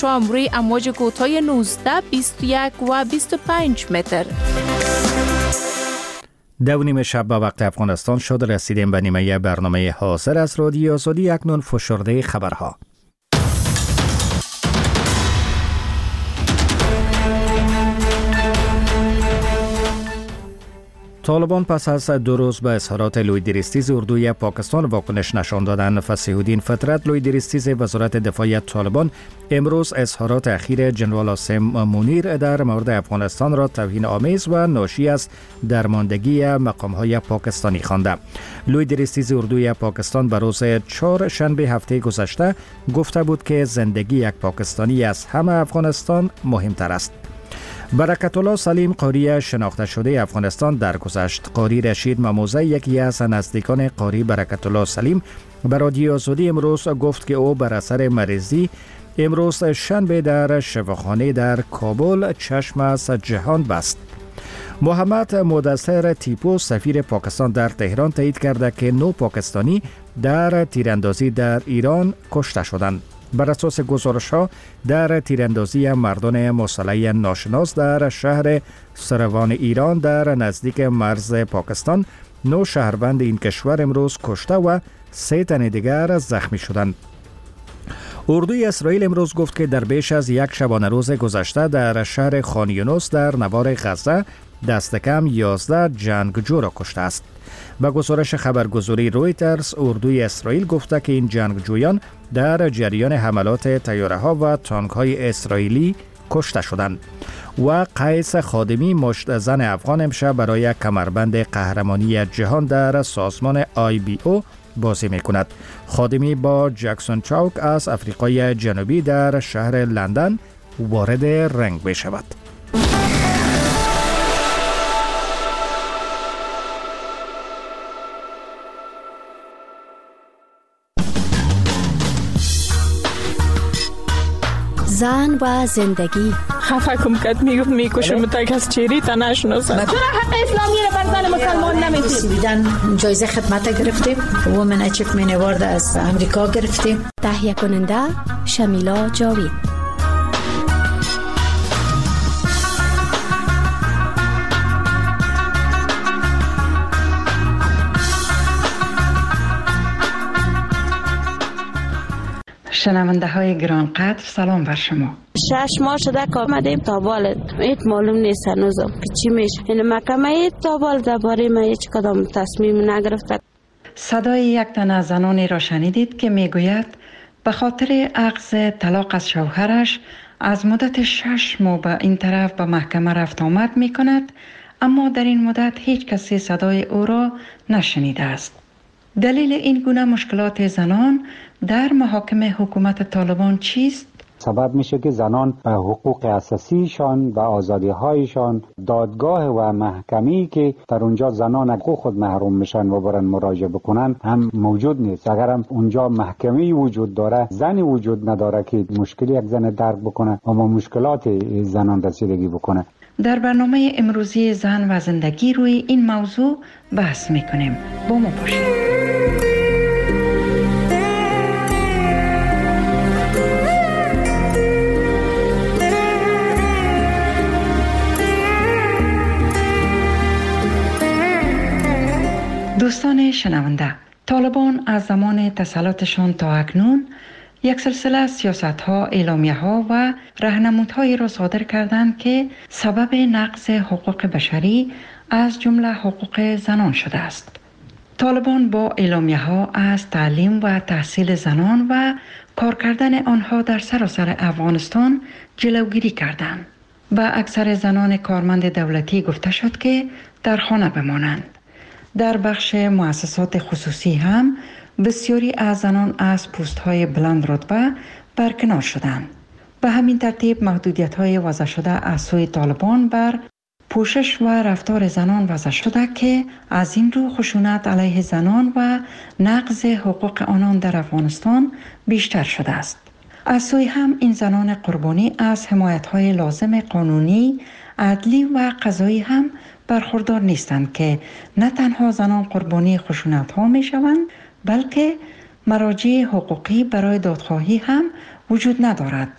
روی امواج کوتاه 19، 21 و 25 متر. 2:30 شب به وقت افغانستان شد. رسیدیم به نیمه برنامه حاضر از رادیو آزادی. اکنون فشرده خبرها. طالبان پس از 2 روز به اظهارات لویدریستیز اردوی پاکستان واکنش نشان دادند. فصیح الدین فطرت لویدریستیز وزارت دفاع طالبان امروز اظهارات اخیر جنرال عاصم منیر در مورد افغانستان را توهین آمیز و ناشی از درماندگی مقام‌های پاکستانی خوانده. لویدریستیز اردوی پاکستان به روز 4 شنبه هفته گذشته گفته بود که زندگی یک پاکستانی از همه افغانستان مهمتر است. برکت الله سلیم، قاری شناخته شده افغانستان درگذشت. قاری رشید مموزه، یکی از نزدیکان قاری برکت الله سلیم، به رادیو آزادی امروز گفت که او بر اثر مریضی امروز شنبه در شفاخانه در کابل چشم از جهان بست. محمد مدثر تیپو، سفیر پاکستان در تهران، تایید کرده که 9 پاکستانی در تیراندازی در ایران کشته شدند. بر اساس گزارش‌ها در تیراندازی مردان مسلح ناشناس در شهر سروان ایران در نزدیک مرز پاکستان 9 شهروند این کشور امروز کشته و 3 تن دیگر زخمی شدند. اردوی اسرائیل امروز گفت که در بیش از 1 شبانه روز گذشته در شهر خان یونس در نوار غزه دست کم 11 جنگجو را کشته است. با گزارش خبرگزاری رویترز، اردوی اسرائیل گفته که این جنگجویان در جریان حملات طیاره‌ها و تانک‌های اسرائیلی کشته شدند. و قیس خادمی، مشت زن افغان، امشب برای کمربند قهرمانی جهان در سازمان IBO بازی می‌کند. خادمی با جکسون چاوک از آفریقای جنوبی در شهر لندن وارد رنگ می‌شود. زن و زندگی. خفه کم کد میکشم تا از چیری تا نشناسم. چرا حق اسلامی رو بر زن مسلمان نمیدید؟ سویدن جایزه خدمت گرفتیم. وومن اچیومنت اوارد از امریکا گرفتیم. تهیه کننده شمیلا جاوید. شنونده های گرانقدر، سلام بر شما. 6 ماه شده که آمدیم تابال ایت معلوم نیست هنوزم که چی میشه. این محکمه ایت تابال درباره ما هیچ کدام تصمیم نگرفته. صدای یک تن از زنانی را شنیدید که میگوید به خاطر اخذ طلاق از شوهرش از مدت 6 ماه به این طرف به محکمه رفت آمد می کند، اما در این مدت هیچ کسی صدای او را نشنیده است. دلیل این گونه مشکلات زنان در محاکم حکومت طالبان چیست؟ سبب میشه که زنان حقوق اساسیشان و آزادی‌هایشان، دادگاه و محکمه‌ای که در اونجا زنان حقوق خود محروم میشن و برن مراجعه بکنن هم موجود نیست. اگر هم اونجا محکمه‌ای وجود داره، زنی وجود نداره که مشکلی یک زن درک بکنه و با مشکلات زنان رسیدگی بکنه. در برنامه امروزی زن و زندگی روی این موضوع بحث میکنیم. با ما باشید. دوستان شنونده، طالبان از زمان تسلطشان تا اکنون یک سلسله سیاست‌ها، اعلامیه‌ها و راهنمودهایی را صادر کردند که سبب نقض حقوق بشری از جمله حقوق زنان شده است. طالبان با اعلامیه‌ها از تعلیم و تحصیل زنان و کار کردن آنها در سراسر افغانستان جلوگیری کردند. به اکثر زنان کارمند دولتی گفته شد که در خانه بمانند. در بخش مؤسسات خصوصی هم بسیاری از زنان از پست‌های بلند رتبه برکنار شدند. به همین ترتیب محدودیت‌های وضع شده از سوی طالبان بر پوشش و رفتار زنان وضع شده که از این رو خشونت علیه زنان و نقض حقوق آنان در افغانستان بیشتر شده است. از سوی هم این زنان قربانی از حمایت‌های لازم قانونی، عدلی و قضایی هم برخوردار نیستند که نه تنها زنان قربانی خشونت‌ها می‌شوند، بلکه مراجع حقوقی برای دادخواهی هم وجود ندارد.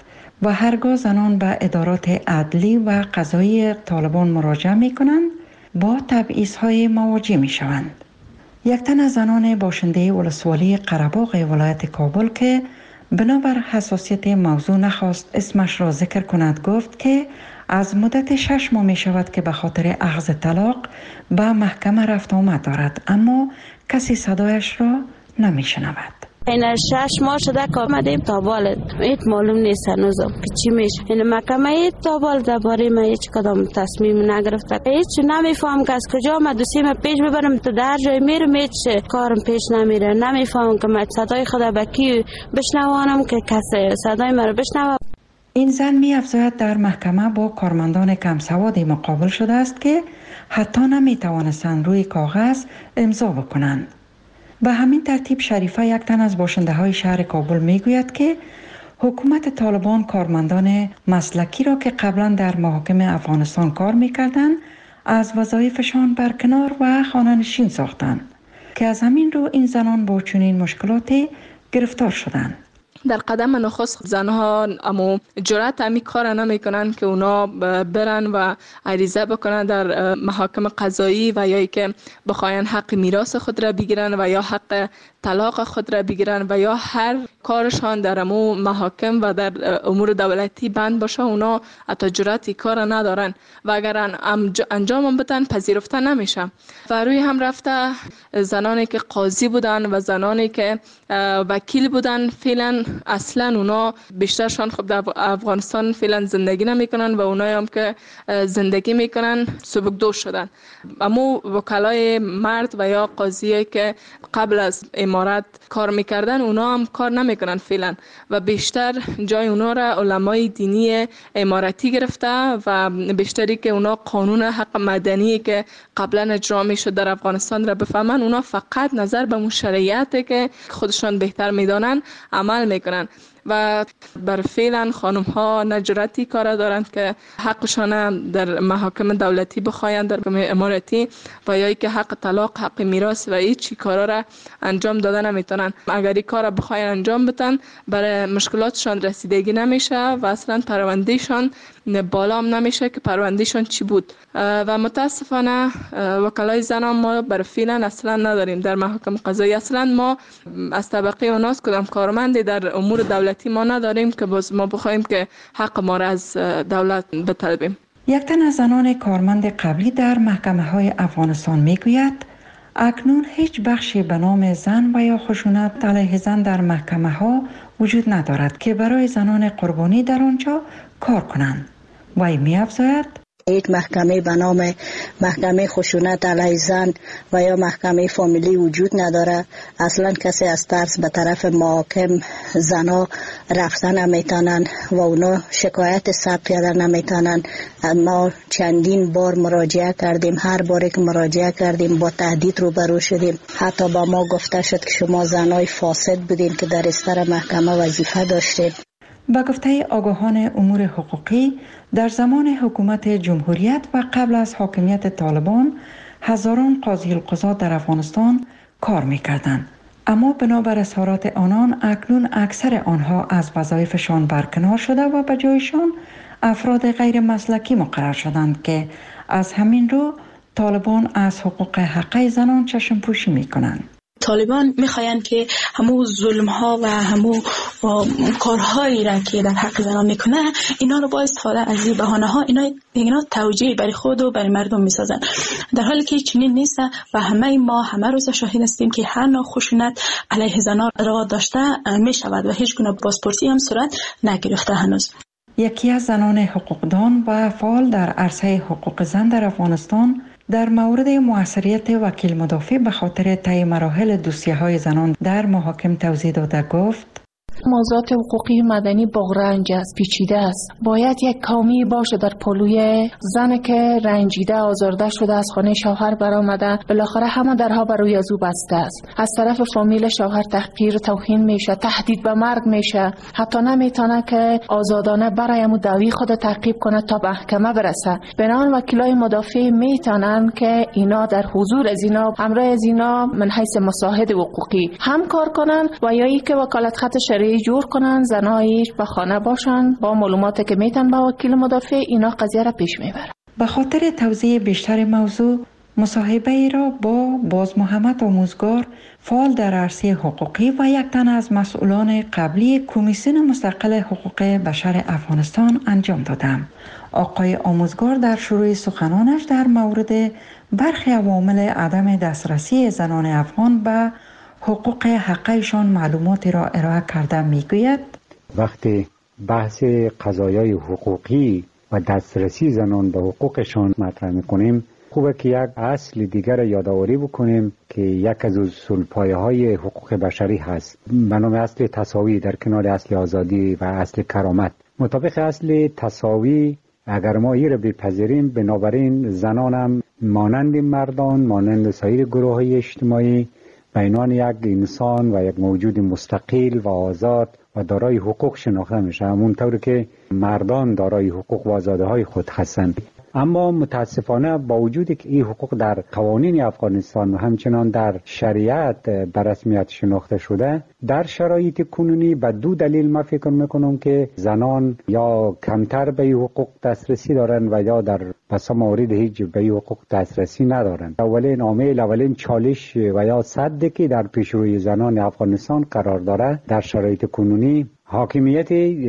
و هرگاه زنان به ادارات عدلی و قضایی طالبان مراجعه می کنند با تبعیض‌های مواجه می شوند. یک تن از زنان باشنده ولسوالی قره‌باغ ولایت کابل که بنابر حساسیت موضوع نخواست اسمش را ذکر کند گفت که از مدت 6 ماه می شود که به خاطر اخذ طلاق به محکمه رفت آمد دارد، اما کسی صدایش را نمی شنود. این 6 ماه شده که آمدیم تابال ایت معلوم نیست هنوزم که چی میشه. این محکمه تابال درباره ما هیچ کدام تصمیم نگرفته. هیچ نمیفهم که از کجا ما دوسیم پیش ببرم تا در جای میرم هیچ کارم پیش نمیره. نمیفهم که ما صدای خدا به کی بشنوانم که کسی صدای ما رو بشنوه. این زن می افزاید در محکمه با کارمندان کم سوادی مقابل شده است که حتی نمی توانستند روی کاغذ امضا بکنند. به همین ترتیب شریفه یک تن از باشنده های شهر کابل می گوید که حکومت طالبان کارمندان مسلکی را که قبلا در محاکم افغانستان کار می کردند از وظایفشان برکنار و خانه‌نشین ساختند که از همین رو این زنان با چنین مشکلاتی گرفتار شدند. در قدم نخست زنها اما جرأت امی کار نمیکنن که اونا برن و عریضه بکنن در محاکم قضایی و یا ای که بخواین حق میراث خود را بگیرن و یا حق طلاق خود را بگیرن و یا هر کارشان در امو محاکم و در امور دولتی بند باشه. اونا حتی جرأتی کار ندارن و اگر انجام بدن پذیرفته نمیشه. و روی هم رفته زنانی که قاضی بودن و زنانی که وکیل بودن فعلا اصلا اونا بیشترشان خب در افغانستان فعلا زندگی نمیکنن و اونایی هم که زندگی میکنن سبکدوش شدن. اما وکلای مرد و یا قاضی که قبل از امارت کار میکردن اونا هم کار نمیکنن فعلا و بیشتر جای اونا را علمای دینی امارتی گرفته و بیشتری که اونا قانون حق مدنی که قبلا اجرا میشد در افغانستان را بفهمن، اونا فقط نظر به شرعیت که خودشان بهتر میدانن عمل میکنن و بر فعلا خانم ها نجرتی کار دارند که حقشان در محاکم دولتی بخواین در محاکم امارتی و یا که حق طلاق، حق میراث و هیچ کارا را انجام دادن نمیتونن. اگر این کار بخواین انجام بدن برای مشکلاتشان رسیدگی نمیشه و اصلا پروندهشان بالا هم نمیشه که پروندهشان چی بود. و متاسفانه وکلای زنان ما بر فعلا اصلا نداریم در محاکم قضایی. اصلا ما از طبقه اوناس کدام کارمندی در امور دولتی ما نداریم که باز ما بخوایم که حق ما را از دولت بطلبیم. یک تن از زنان کارمند قبلی در محکمه های افغانستان می گوید اکنون هیچ بخشی به نام زن و یا خشونت علیه زن در محکمه ها وجود ندارد که برای زنان قربانی در آنجا کار کنند. وی می افزاید یک محکمه به نام محکمه خشونت علیه زن و یا محکمه فامیلی وجود نداره. اصلا کسی از ترس به طرف محاکم زنا رفتن نمیتونن و اونا شکایت ثبت کردن نمیتونن. ما چندین بار مراجعه کردیم، هر باری که مراجعه کردیم با تهدید روبرو شدیم. حتی با ما گفته شد که شما زنای فاسد بودین که در استر محکمه وظیفه داشتید. با گفته آگاهان امور حقوقی در زمان حکومت جمهوریت و قبل از حاکمیت طالبان هزاران قاضی القضات در افغانستان کار می‌کردند، اما بنابر اظهارات آنان اکنون اکثر آنها از وظایفشان برکنار شده و به جایشان افراد غیر مسلکی مقرر شدند که از همین رو طالبان از حقوق حقه زنان چشم پوشی می‌کنند. طالبان میخواین که همو ظلم ها و همو کارهایی را که در حق زنان میکنه اینا رو با استفاده از این بهانه ها اینا توجیه برای خود و برای مردم میسازن، در حالی که چنین نیست و همه روز شاهد هستیم که هر نوع خشونت علیه زنان را داشته میشود و هیچ گونه بازپرسی هم صورت نگرفته هنوز. یکی از زنان حقوقدان و فعال در عرصه حقوق زن در افغانستان در مورد موثریت وکیل مدافع به خاطر طی مراحل دوسیه‌های زنان در محاکم توضیح داده گفت موضوعات حقوقی مدنی بغرنج است، پیچیده است. باید یک کامی باشه در پلوی زن که رنجیده آزارده شده از خانه شوهر برآمده، بالاخره همه درها بر روی او بسته است. از طرف فامیل شوهر تحقیر، توهین میشه، تهدید به مرگ میشه، حتی نمیتونه که آزادانه برای دعوی خود تعقیب کنه تا محکمه برسه. بنابراین وکیلای مدافع میتونن که اینا در حضور از اینا همراه از اینا من حیث مساعد حقوقی هم کار کنن و یا اینکه وکالت خط اداره جور کنن، زنایش به خانه باشن، با معلوماتی که میتن با وکیل مدافع اینا قضیه را پیش میبرن. به خاطر توضیح بیشتر موضوع، مصاحبه ای را با باز محمد آموزگار، فعال در عرصه حقوقی و یک تن از مسئولان قبلی کمیسیون مستقل حقوق بشر افغانستان انجام دادم. آقای آموزگار در شروع سخنانش در مورد برخی عوامل عدم دسترسی زنان افغان به حقوق حقیقیشان معلوماتی را ارائه کرده میگوید: وقتی بحث قضایای حقوقی و دسترسی زنان به حقوقشان مطرح میکنیم، خوبه که یک اصل دیگر یادآوری بکنیم که یک از اصولپایه‌های حقوق بشری هست به نام اصل تساوی در کنار اصل آزادی و اصل کرامت. مطابق اصل تساوی اگر ما این را بپذیریم، بنابراین زنان هم مانند مردان، مانند سایر گروه‌های اجتماعی به عنوان یک انسان و یک موجود مستقل و آزاد و دارای حقوق شناخته میشه، همونطور که مردان دارای حقوق و آزادی‌های خود هستند. اما متاسفانه با وجودی که این حقوق در قوانین افغانستان و همچنان در شریعت به رسمیت شناخته شده، در شرایط کنونی به دو دلیل ما فکر میکنم که زنان یا کمتر به این حقوق دسترسی دارن و یا در بسیار موارد هیچ به این حقوق دسترسی ندارن. اولین چالش و یا سدی که در پیشروی زنان افغانستان قرار داره در شرایط کنونی حاکمیت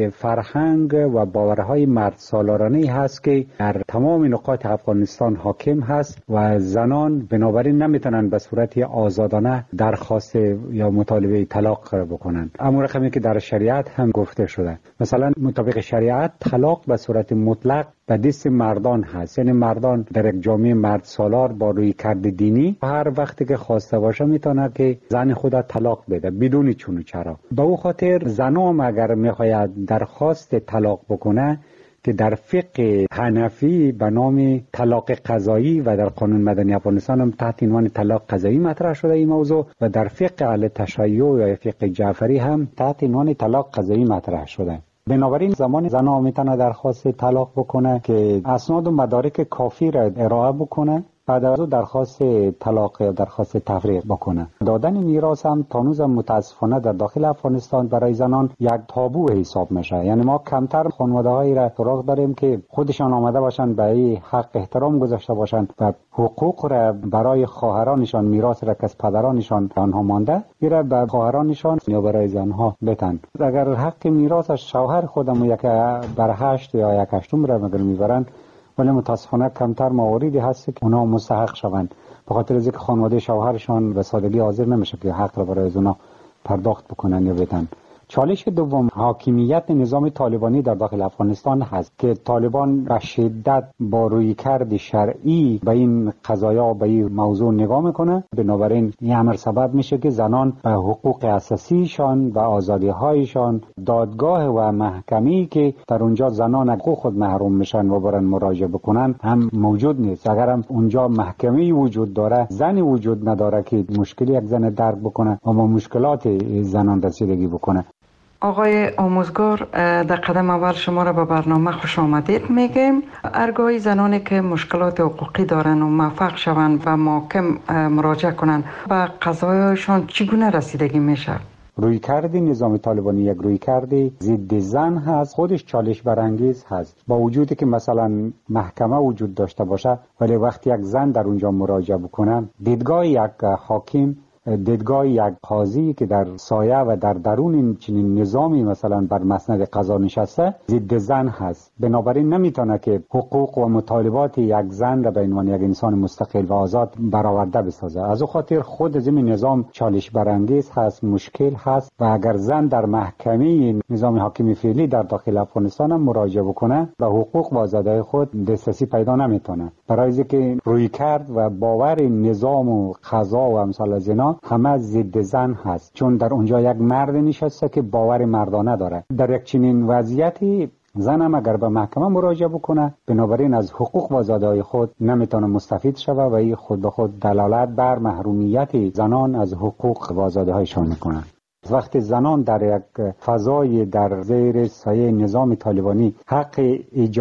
فرهنگ و باورهای مرد سالارانه هست که در تمام نقاط افغانستان حاکم هست و زنان بنابراین نمیتونن به صورت آزادانه درخواست یا مطالبه طلاق بکنن. اما رقمی که در شریعت هم گفته شده، مثلا مطابق شریعت طلاق به صورت مطلق به دست مردان هست، یعنی مردان در یک جامعه مرد سالار با روی کرد دینی هر وقتی که خواسته باشه میتونه که زن خود طلاق بده بدون چون و چرا. به او خاطر زنام اگر میخواید درخواست طلاق بکنه که در فقه حنفی به نام طلاق قضایی و در قانون مدنی افغانستان هم تحت عنوان طلاق قضایی مطرح شده این موضوع و در فقه اهل تشیع و فقه جعفری هم تحت عنوان طلاق قضایی مطرح شده. بنابراین زمان زنها میتونه درخواست طلاق بکنه که اسناد و مدارک کافی را ارائه بکنه، بعد از او درخواست طلاق یا درخواست تفریق بکنه. دادن میراث هم تانوز متاسفانه در داخل افغانستان برای زنان یک تابو حساب میشه. یعنی ما کمتر خانواده‌هایی را سراغ داریم که خودشان آمده باشن به این حق احترام گذاشته باشن و حقوق را برای خواهرانشان، میراث را که از پدرانشان آنها مانده میره به خواهرانشان یا برای زنها بتن. اگر حق میراث از شوهر خودمون یک بر 8 یا 1/8 را مگر میبرن، ولی متاسفانه کمتر مواردی هست که اونا مستحق شوند، به خاطر از اینکه خانواده شوهرشان به سادگی حاضر نمیشه که حق را برای اونا پرداخت بکنن یا بدن. چالش دوم حاکمیت نظام طالبانی در داخل افغانستان هست که طالبان به شدت با رویکرد شرعی به این قضایا به این موضوع نگاه میکنه. بنابراین این امر سبب میشه که زنان به حقوق اساسیشان و آزادی‌هایشان دادگاه و محکمه‌ای که در اونجا زنان حقوق خود محروم میشن و برن مراجعه بکنن هم موجود نیست. اگر هم اونجا محکمه‌ای وجود داره، زنی وجود نداره که مشکلی یک زن درک بکنه و با مشکلات زنان رسیدگی بکنه. آقای آموزگار، در قدم اول شما را به برنامه خوش آمدید میگیم. هرگاهی زنانی که مشکلات حقوقی دارن و موفق شوند و محکم مراجعه کنند به قضایشان چگونه رسیدگی میشه؟ رویکرد نظام طالبانی یک رویکرد ضد زن هست، خودش چالش برانگیز هست. با وجودی که مثلا محکمه وجود داشته باشه، ولی وقتی یک زن در اونجا مراجعه بکنه، دیدگاه یک حاکم، دیدگاه یک قاضی که در سایه و در درون این چنین نظامی مثلا بر مسند قضا نشسته ضد زن هست. بنابراین نمیتونه که حقوق و مطالبات یک زن را به عنوان یک انسان مستقل و آزاد برآورده بسازه. از او خاطر خود از این نظام چالش برانگیز هست، مشکل هست و اگر زن در محکمه نظام حاکم فعلی در داخل افغانستان هم مراجعه بکنه به حقوق و آزادی‌های خود دسترسی پیدا نمیتونه، برای اینکه رویکرد و باور نظام و قضا و امثال از اینا همه ضد زن هست، چون در اونجا یک مرد نشسته که باور مردانه داره. در یک چنین وضعیتی زن هم اگر به محکمه مراجعه بکنه، بنابراین از حقوق و آزادی‌های خود نمیتونه مستفید شوه و این خود به خود دلالت بر محرومیت زنان از حقوق و آزادی‌هایشان میکنه. وقتی زنان در یک فضای در زیر سایه نظام طالبانی حق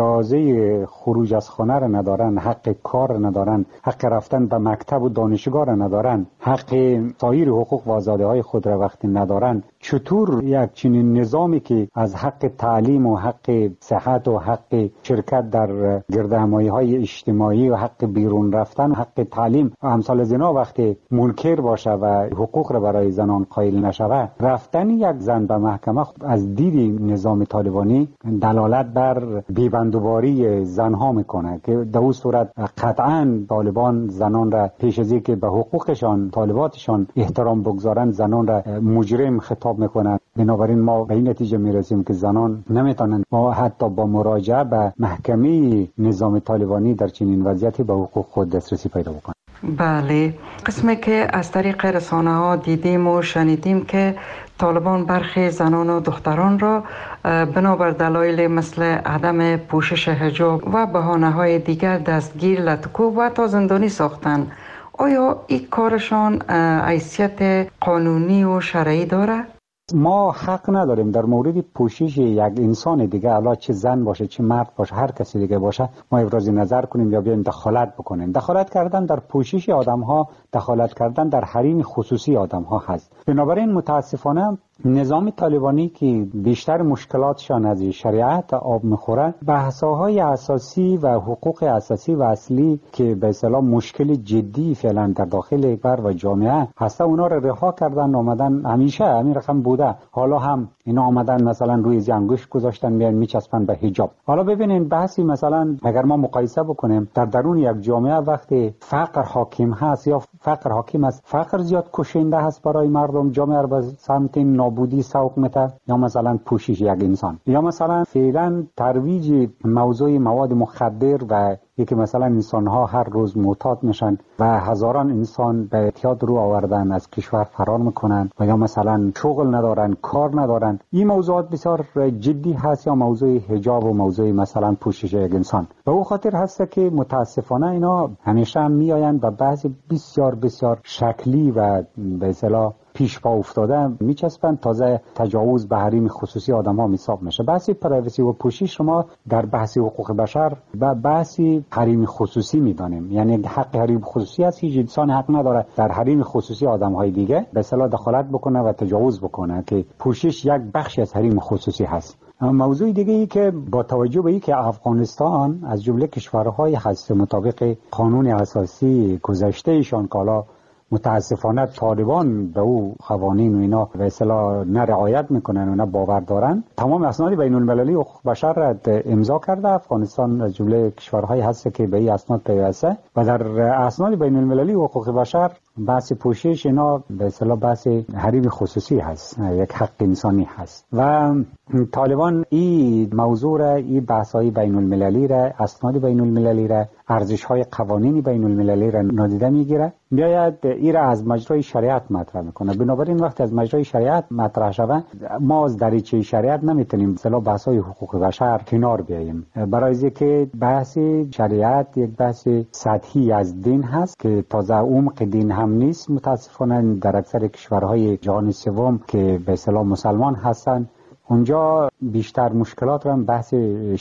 اجازه خروج از خانه را ندارن، حق کار را ندارن، حق رفتن به مکتب و دانشگاه را ندارن، حق سایر حقوق و آزادی‌های خود را وقتی ندارن، چطور یک چنین نظامی که از حق تعلیم و حق صحت و حق شرکت در گردهمایی‌های اجتماعی و حق بیرون رفتن و حق تعلیم و امثال زنا وقتی منکر باشه و حقوق را برای زنان قائل نشود، رفتن یک زن به محکمه از دید نظام طالبانی دلالت بر بی‌بندوباری زنها میکنه که در اون صورت قطعاً طالبان زنان را پیش از اینکه به حقوقشان طالباتشان احترام بگذارن زنان را مجرم خطاب میکنن. بنابراین ما به این نتیجه میرسیم که زنان نمیتونن ما حتی با مراجعه به محکمه نظام طالبانی در چنین وضعیتی به حقوق خود دسترسی پیدا بکنن. بله، قسمی که از طریق رسانه ها دیدیم و شنیدیم که طالبان برخی زنان و دختران را بنابر دلایل مثل عدم پوشش حجاب و بهانه های دیگر دستگیر، لطکوب و تا زندانی ساختن. آیا این کارشان حیثیت قانونی و شرعی داره؟ ما حق نداریم در مورد پوشش یک انسان دیگه، حالا چه زن باشه چه مرد باشه هر کسی دیگه باشه، ما ابراز نظر کنیم یا بیایم دخالت بکنیم. دخالت کردن در پوشش آدم ها، دخالت کردن در حریم خصوصی آدم ها هست. بنابراین متاسفانه نظام طالبانی که بیشتر مشکلاتشان از شریعت آب میخوره، بحث‌های اساسی و حقوق اساسی و اصلی که به اصطلاح مشکل جدی فعلا در داخل کشور و جامعه هست، اونا رو رها کردن، آمدن همیشه همین رقم بوده، حالا هم اینا آمدن مثلا روی انگشت گذاشتن میان میچسبن به حجاب. حالا ببینین بحثی مثلا اگر ما مقایسه بکنیم در درون یک جامعه وقتی فقر حاکم هست یا فقر حاکم است، فقر زیاد کشنده هست برای مردم، جامعه رو به سمت نابودی سوق میده، یا مثلا پوشش یک انسان، یا مثلا فعلا ترویج موضوع مواد مخدر و یکی مثلا انسان ها هر روز معتاد میشن و هزاران انسان به اعتیاد رو آوردن از کشور فرار میکنن و یا مثلا شغل ندارن، کار ندارن. این موضوعات بسیار جدی هست، یا موضوع حجاب و موضوع مثلا پوشش یک انسان. به او خاطر هست که متاسفانه اینا همیشه هم میآیند و بعضی بسیار بسیار شکلی و به اصطلاح پیش پا افتاده میچسبن، تازه تجاوز به حریم خصوصی آدم ها حساب میشه. بحثی پرایوسی و پوشش شما در بحث حقوق بشر و بحثی حریم خصوصی میدانیم، یعنی حق حریم خصوصی است. هیچ انسان حق نداره در حریم خصوصی آدم های دیگه به اصطلاح دخالت بکنه و تجاوز بکنه، که پوشش یک بخشی از حریم خصوصی هست. موضوع دیگه ای که با توجه به اینکه افغانستان از جمله کشورهای هست مطابق قانون اساسی گذشته ایشان که حالا متاسفانه طالبان به او قوانین و اینا به اصطلاح نه رعایت میکنن و نه باور دارن، تمام اسناد بین المللی حقوق بشر را امضا کرده. افغانستان از جمله کشورهایی هست که به این اسناد پیوسته و در اسناد بین المللی حقوق بشر بحث پوشش اینا به اصطلاح بحث حریم خصوصی هست، یک حق انسانی هست و طالبان این موضوع را، این بحث‌های بین المللی را، اسناد بین المللی را، ارزش‌های قوانین بین المللی را نادیده میگیره، میآید این را از مجرای شریعت مطرح میکنه. بنابراین وقتی از مجرای شریعت مطرح شود، ما از دریچه شریعت نمیتونیم مثلا بحث‌های حقوق بشر کنار بیاییم، برای اینکه بحث شریعت یک بحث سطحی از دین هست که تازه عمق دین هم نیست. متاسفانه در اکثر کشورهای جهان سوم که به اصطلاح مسلمان هستند، اونجا بیشتر مشکلات را بحث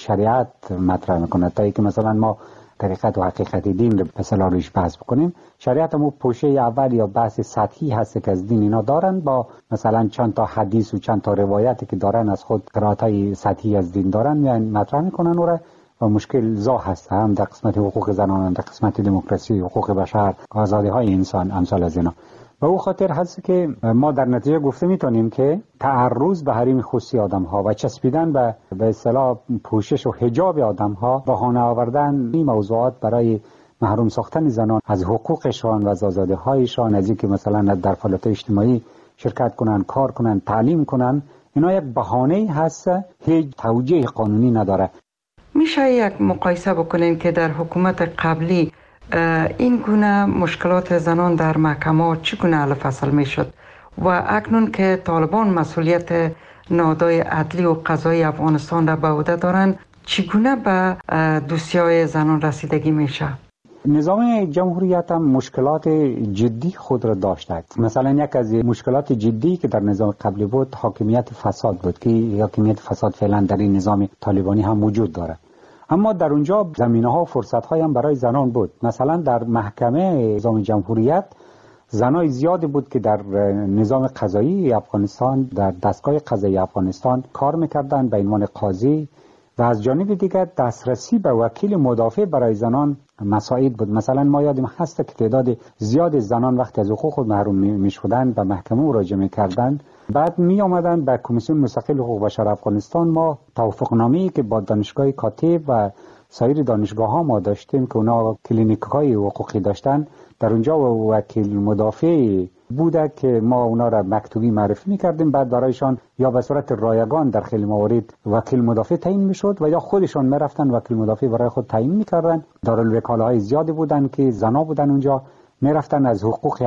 شریعت مطرح میکنه تا اینکه مثلا ما طریقت و حقیقت دین رو مثلا روش بحث بکنیم. شریعت هم پوشه اول یا بحث سطحی هست که از دین اینا دارن، با مثلا چند تا حدیث و چند تا روایتی که دارن از خود قرائت‌های سطحی از دین دارن یعنی مطرح میکنن و مشکل زا هست، هم در قسمت حقوق زنان، هم در قسمت دموکراسی، حقوق بشر، آزادی‌های انسان، امثال از اینا. و او خاطر هست که ما در نتیجه گفته میتونیم که تعرض به حریم خصوصی آدم ها و چسبیدن به اصطلاح پوشش و حجاب آدم ها، بهانه آوردن این موضوعات برای محروم ساختن زنان از حقوقشان و از آزادی‌هایشان، از اینکه مثلا در فعالیت اجتماعی شرکت کنن، کار کنن، تعلیم کنن، اینا یک بهانه هست، هیچ توجیه قانونی نداره. میشه یک مقایسه بکنیم که در حکومت قبلی این گونه مشکلات زنان در محکمات چگونه حل فصل میشد و اکنون که طالبان مسئولیت نهادهای عدلی و قضایی افغانستان را به عهده دارند، چگونه به دوسیه‌های زنان رسیدگی میشه؟ نظام جمهوریت هم مشکلات جدی خود را داشته. مثلا یک از مشکلات جدی که در نظام قبلی بود حاکمیت فساد بود که حاکمیت فساد فعلا در این نظام طالبانی هم وجود داره. اما در اونجا زمینه‌ها و فرصت‌های هم برای زنان بود. مثلا در محکمه نظام جمهوریت زنای زیادی بود که در نظام قضایی افغانستان، در دستگاه قضایی افغانستان کار می‌کردند به عنوان قاضی، و از جانب دیگر دسترسی به وکیل مدافع برای زنان مساعد بود. مثلا ما یادم هست که تعداد زیاد زنان وقتی از حقوق خود محروم می‌شدند به محکمه مراجعه می‌کردند، بعد می آمدن به کمیسیون مستقل حقوق بشر افغانستان. ما توافقنامه‌ای که با دانشگاه کاتب و سایر دانشگاه‌ها ما داشتیم که اونا کلینیک‌های حقوقی داشتن، در اونجا وکیل مدافع بوده که ما اونا را مکتوبی معرفی می‌کردیم، بعد برایشان یا به صورت رایگان در خیلی موارد وکیل مدافع تعیین می‌شد و یا خودشان می‌رفتن وکیل مدافع برای خود تعیین می‌کردن. دارالوکاله‌های زیادی بودن که زنا بودن اونجا، می‌رفتن از حقوق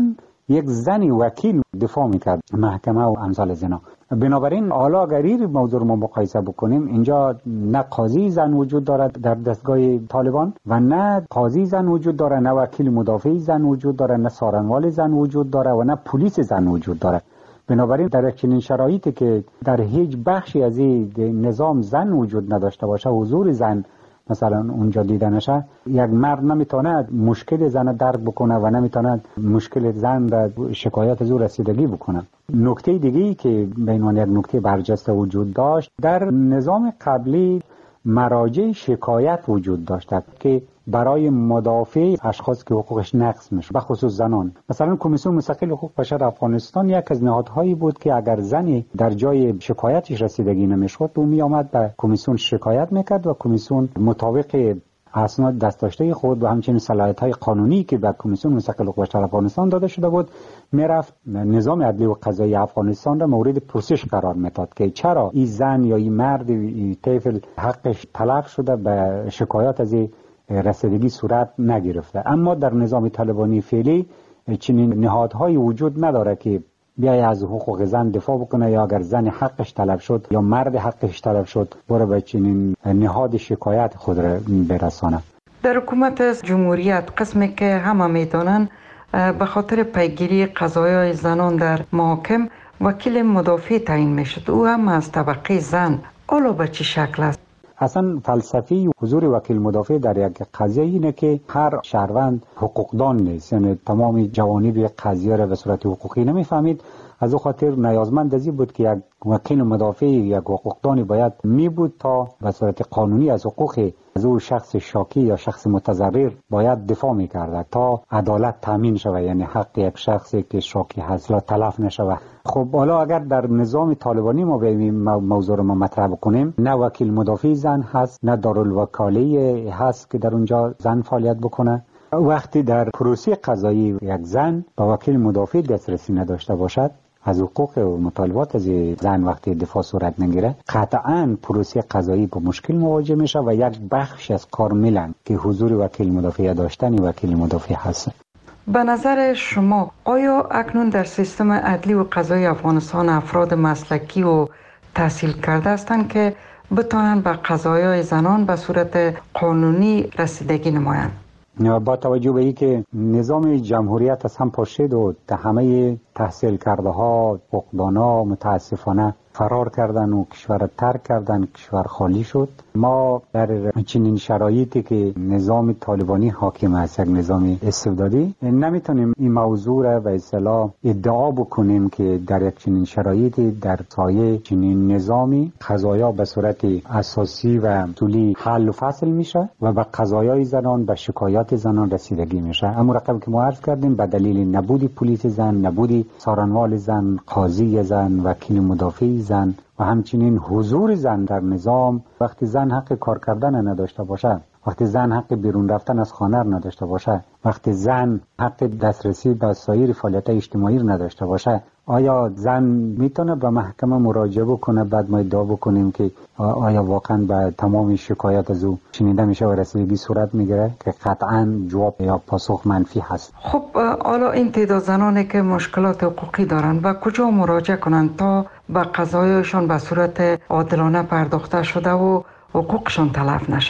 یک زنی وکیل دفاع میکرد محکمه و امثال زنا. بنابراین حالا اگر این موضوع رو ما مقایسه بکنیم، اینجا نه قاضی زن وجود دارد در دستگاه طالبان و نه قاضی زن وجود داره، نه وکیل مدافع زن وجود داره، نه سارنوال زن وجود داره و نه پلیس زن وجود داره. بنابراین در چنین شرایطی که در هیچ بخشی از این نظام زن وجود نداشته باشه، حضور زن مثلا اونجا دیده نشه، یک مرد نمیتونه مشکل زن درک بکنه و نمیتونه مشکل زن را شکایت از او رسیدگی بکنه. نکته دیگه‌ای که به عنوان یک نکته برجسته وجود داشت، در نظام قبلی مراجع شکایت وجود داشت که برای مدافع اشخاص که حقوقش نقض میشه، به خصوص زنان. مثلا کمیسیون مستقل حقوق بشر افغانستان یک از نهادهایی بود که اگر زنی در جای شکایتش رسیدگی نمیشد، او می آمد به کمیسیون شکایت میکرد و کمیسیون مطابق اسناد دست داشته خود و همچنین صلاحیت‌های قانونی که به کمیسیون مستقل حقوق بشر افغانستان داده شده بود، میرفت نظام عدلی و قضایی افغانستان را مورد پرسش قرار میداد که چرا این زن یا این مرد این طفل حقش تلف شده، به شکایات از رسیدگی صورت نگرفته. اما در نظام طالبانی فعلی چنین نهادهایی وجود نداره که بیای از حقوق زن دفاع بکنه، یا اگر زن حقش طلب شد یا مرد حقش طلب شد برای به چنین نهاد شکایت خود را برسانه. در حکومت جمهوریت قسمی که همه میدانن به خاطر پیگیری قضایای زنان در محاکم وکیل مدافع تعیین میشد، او هم از طبقه زن. حالا به چه شکل است؟ اصلا فلسفی حضور وکیل مدافع در یک قضیه اینه که هر شهروند حقوقدان نیست، یعنی تمام جوانب قضیه را به صورت حقوقی نمیفهمید. از او خاطر نیازمند از این بود که یک وکیل مدافع یک حقوقدانی باید می بود تا به صورت قانونی از حقوق از او شخص شاکی یا شخص متضرر باید دفاع می کرده تا عدالت تامین شود، یعنی حق یک شخصی که شاکی هست تلف نشود. خب حالا اگر در نظام طالبانی ما به موضوع رو مطرح بکنیم، نه وکیل مدافع زن هست، نه دارالوکاله هست که در اونجا زن فعالیت بکنه. وقتی در پروسه قضایی یک زن با وکیل مدافع دسترسی نداشته باشد از حقوق و مطالبات از زن وقتی دفاع صورت نگیره، قطعاً پروسه قضایی با مشکل مواجه میشه و یک بخش از کارملن که حضور وکیل مدافع داشتن وکیل مدافع هست. به نظر شما آیا اکنون در سیستم عدلی و قضایی افغانستان افراد مسلکی و تحصیل کرده هستند که بتوانند به قضایای زنان به صورت قانونی رسیدگی نمایند؟ با توجه به اینکه نظام جمهوریت از هم پاشید و همه تحصیل کرده ها حقوقدانا متاسفانه فرار کردن و کشور ترک کردن، کشور خالی شد. ما در چنین شرایطی که نظام طالبانی حاکم است، یک نظام استبدادی، نمیتونیم این موضوع را به اصطلاح ادعا بکنیم که در یک چنین شرایطی در سایه چنین نظامی قضایا به صورت اساسی و اصولی حل و فصل میشه و به قضایای زنان، به شکایات زنان رسیدگی میشه. اما رقم که ما عرض کردیم به دلیل نبودی پلیس زن، نبودی سارنوال زن، قاضی زن، وکیل مدافع زن و همچنین حضور زن در نظام، وقتی زن حق کار کردن نداشته باشه، وقتی زن حق بیرون رفتن از خانه نداشته باشه، وقتی زن حق دسترسی به سایر فعالیت اجتماعی نداشته باشه، آیا زن میتونه به محکمه مراجعه بکنه؟ بعد ما ادعا بکنیم که آیا واقعا به تمام شکایت از او شنیده میشه و رسیدگی صورت میگیره؟ که قطعا جواب یا پاسخ منفی هست. خب حالا این تعداد زنانی که مشکلات حقوقی دارن به کجا مراجعه کنن تا به قضایشان به صورت عادلانه پرداخته شده و حقوقشان تلف نشه؟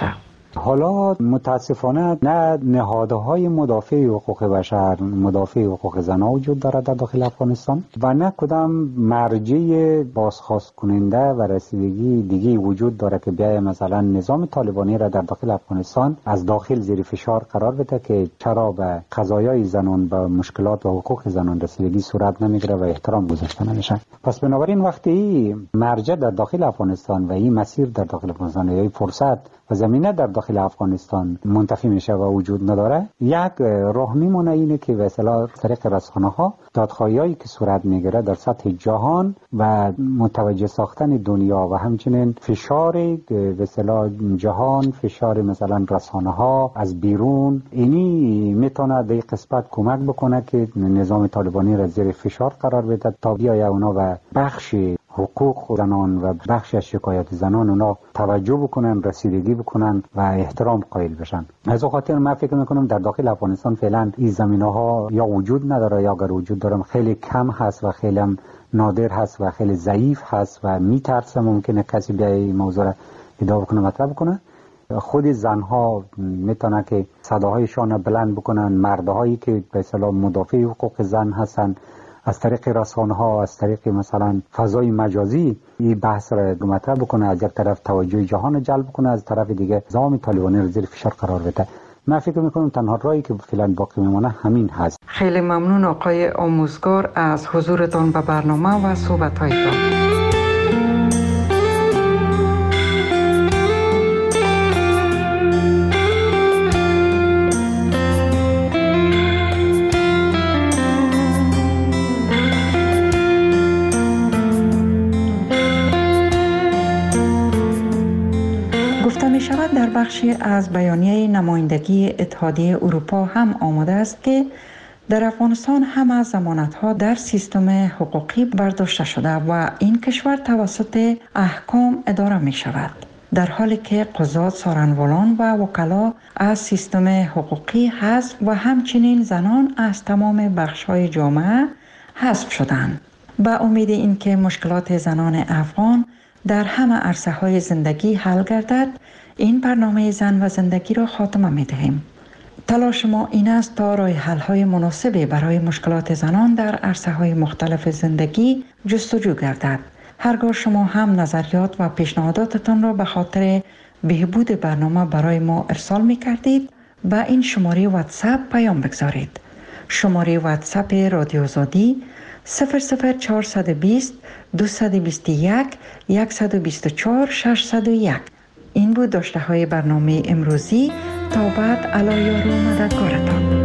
حالا متاسفانه نه نهادهای مدافع حقوق بشر، مدافع حقوق زنان وجود دارد در داخل افغانستان و نه کدام مرجع بازخواست کننده و رسیدگی دیگه وجود داره که بیای مثلا نظام طالبانی را در داخل افغانستان از داخل زیر فشار قرار بده که چرا به قضایای زنان و مشکلات و حقوق زنان رسیدگی صورت نمیگیره و احترام گذاشته نمیشه. پس بنابراین وقتی مرجع در داخل افغانستان و این مسیر در داخل افغانستان یا فرصت و زمینه در داخل افغانستان منتفی میشه و وجود نداره، یک راه میمونه اینه که به اصطلاح طریق رسانه‌ها دادخواهیایی که صورت میگیره در سطح جهان و متوجه ساختن دنیا و همچنین فشار به اصطلاح جهان، فشار مثلا رسانه‌ها از بیرون، اینی میتونه در قسمت کمک بکنه که نظام طالبانی را زیر فشار قرار بده تا بیاید اونا و بخش حقوق زنان و بخش از شکایت زنان اونا توجه بکنن، رسیدگی بکنن و احترام قائل بشن. از اون خاطر من فکر میکنم در داخل افغانستان فعلا این زمینه‌ها یا وجود نداره یا اگر وجود داره خیلی کم هست و خیلی هم نادر هست و خیلی ضعیف هست و میترسه ممکنه کسی بیای این موضوع را ادعا بکنه، مطرح بکنه. خود زنها میتونن که صداهایشان بلند بکنن، مردهایی که به اصطلاح مدافع حقوق زن هستن از طریق رسانه‌ها، از طریق مثلا فضای مجازی این بحث را مطرح بکنه، از یک طرف توجه جهان جلب کنه، از طرف دیگه نظام طالبانی را زیر فشار قرار بده. من فکر میکنم تنها راهی که فعلا باقی میمونه همین هست. خیلی ممنون آقای آموزگار از حضورتان به برنامه و صحبت‌هایتان. در بخشی از بیانیه نمایندگی اتحادیه اروپا هم آمده است که در افغانستان همه ضمانت‌ها در سیستم حقوقی برداشته شده و این کشور توسط احکام اداره می شود، در حالی که قضات، سارنوالان و وکلا از سیستم حقوقی حذف و همچنین زنان از تمام بخش‌های جامعه حذف شدند. با امید اینکه مشکلات زنان افغان در همه عرصه‌های زندگی حل گردد، این برنامه زن و زندگی را خاتمه می دهیم. تلاش ما این است تا راه حل‌های مناسبی برای مشکلات زنان در عرصه‌های مختلف زندگی جستجو گردد. هرگاه شما هم نظریات و پیشنهاداتتان را به خاطر بهبود برنامه برای ما ارسال می کردید، با این شماره واتساپ پیام بگذارید. شماره واتساپ رادیو آزادی 00420 221 124 601. این بود داشته های برنامه امروزی. تا بعد، علی و مددگارتان.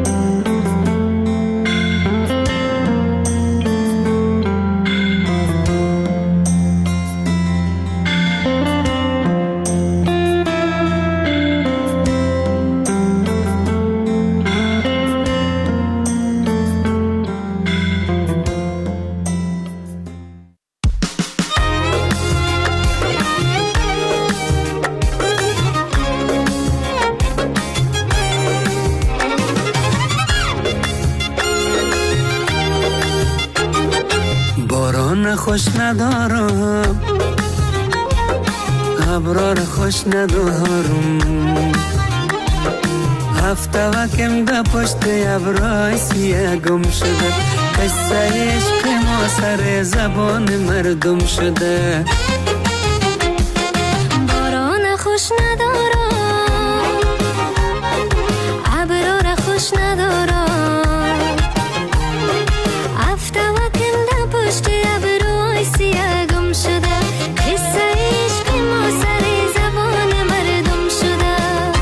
خوش ندارم، ابرار خوش ندارم، هفته وکم ده پشت ابرای سیه گم شده، قصه عشق ما سر زبان مردم شده. باران خوش ندارم، ابرار خوش ندارم، هفته وکم ده پشت ابرای سیه گم شده، قصه عشق ما سر زبان مردم شده.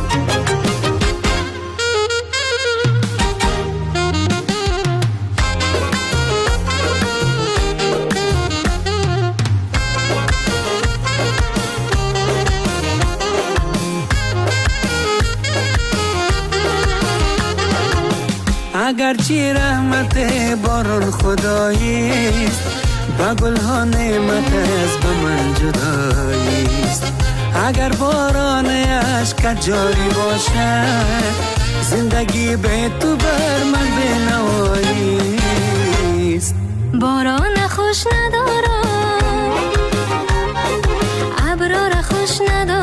اگرچه رحمت باران خداییست، با گلها نعمت از به من جداییست. اگر باران عشق جاری باشه، زندگی به تو بر من بنواییست. باران خوش ندارم، ابرار خوش ندارم،